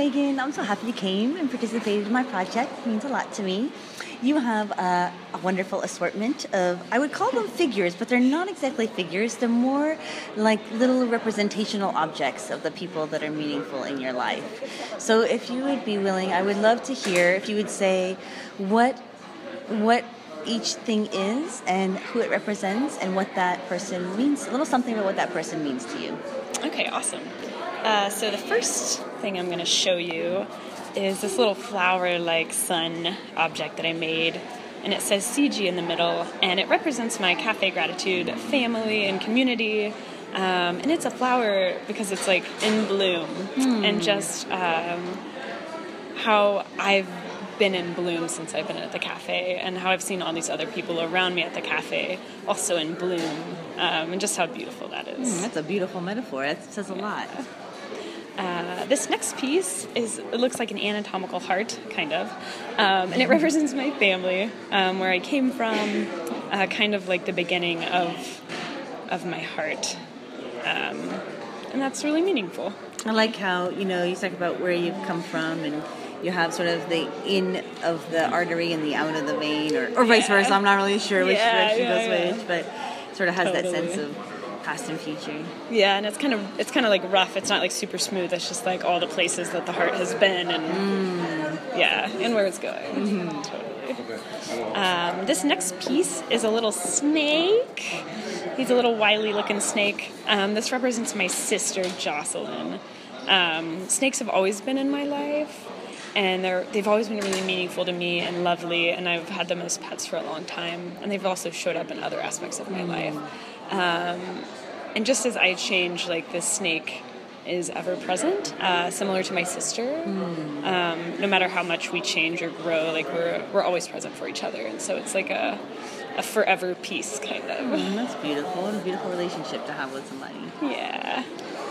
Megan. I'm so happy you came and participated in my project. It means a lot to me. You have a wonderful assortment of, I would call them figures, but they're not exactly figures. They're more like little representational objects of the people that are meaningful in your life. So if you would be willing, I would love to hear if you would say what each thing is and who it represents and what that person means, a little something about what that person means to you. Okay, awesome. So the first thing I'm going to show you is this little flower-like sun object that I made, and it says CG in the middle, and it represents my Cafe Gratitude family and community, and it's a flower because it's like in bloom, and just how I've been in bloom since I've been at the cafe, and how I've seen all these other people around me at the cafe also in bloom, and just how beautiful that is. That's a beautiful metaphor. That says a lot. This next piece it looks like an anatomical heart, kind of, and it represents my family, where I came from, kind of like the beginning of my heart, and that's really meaningful. I like how, you talk about where you've come from, and you have sort of the in of the artery and the out of the vein, or vice versa. I'm not really sure which direction goes which, but sort of has that sense of past and future. Yeah, and it's kind of like rough. It's not like super smooth. It's just like all the places that the heart has been, and and where it's going. Totally. This next piece is a little snake. He's a little wily looking snake. This represents my sister Jocelyn. Snakes have always been in my life, and they've always been really meaningful to me and lovely, and I've had them as pets for a long time, and they've also showed up in other aspects of my life. And just as I change, like, this snake is ever present, similar to my sister. No matter how much we change or grow, like, we're always present for each other, and so it's like a forever piece, kind of. That's beautiful. What a beautiful relationship to have with somebody. Yeah.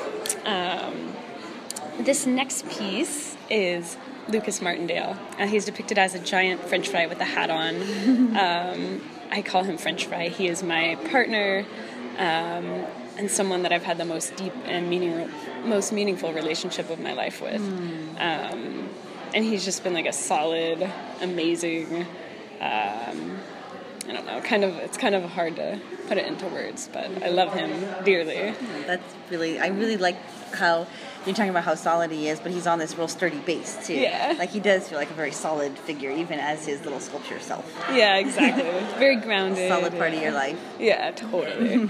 This next piece is Lucas Martindale. He's depicted as a giant French fry with a hat on. I call him French Fry. He is my partner, and someone that I've had the most deep and most meaningful relationship of my life with. And he's just been like a solid, amazing, I don't know, it's kind of hard to put it into words, but I love him dearly. I really like how you're talking about how solid he is, but he's on this real sturdy base too. Yeah. Like, he does feel like a very solid figure, even as his little sculpture self. Yeah, exactly. Very grounded. Solid part of your life. Yeah, totally.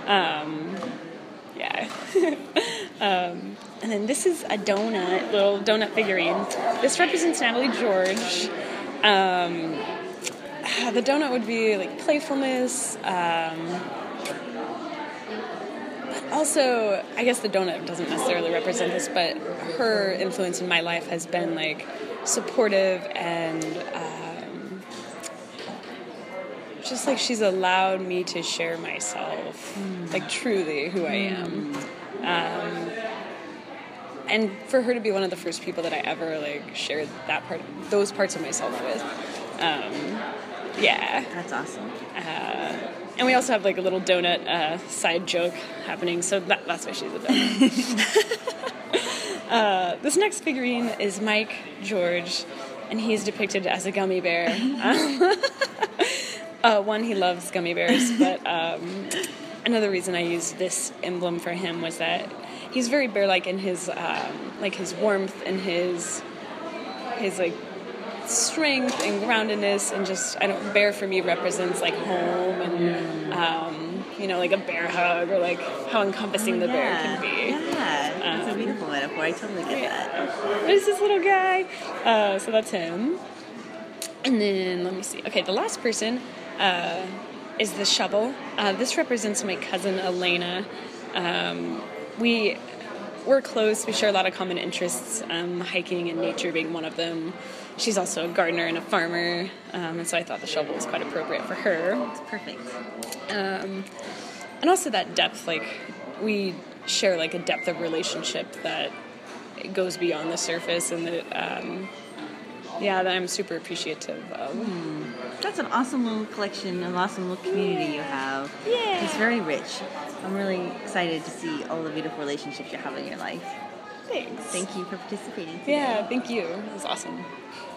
And then this is a little donut figurine. This represents Natalie George. The donut would be like playfulness, but also, I guess the donut doesn't necessarily represent this, but her influence in my life has been like supportive and just like she's allowed me to share myself, like truly who I am. And for her to be one of the first people that I ever like shared those parts of myself with. Yeah. That's awesome. And we also have like a little donut side joke happening, so that's why she's a donut. This next figurine is Mike George, and he's depicted as a gummy bear. One, he loves gummy bears, but another reason I used this emblem for him was that he's very bear-like in his like his warmth and his like strength and groundedness, and just bear for me represents like home and like a bear hug, or like how encompassing the bear can be. Yeah, that's a beautiful metaphor. I totally get that. There's this little guy, so that's him. And then let me see. Okay, the last person is the shovel. This represents my cousin Elena. We're close. We share a lot of common interests, hiking and nature being one of them. She's also a gardener and a farmer, and so I thought the shovel was quite appropriate for her. It's perfect. And also that depth, like, we share like a depth of relationship that goes beyond the surface, and that that I'm super appreciative of. That's an awesome little collection, an awesome little community you have. Yeah. It's very rich. I'm really excited to see all the beautiful relationships you have in your life. Thanks. Thank you for participating today. Yeah, thank you. It was awesome.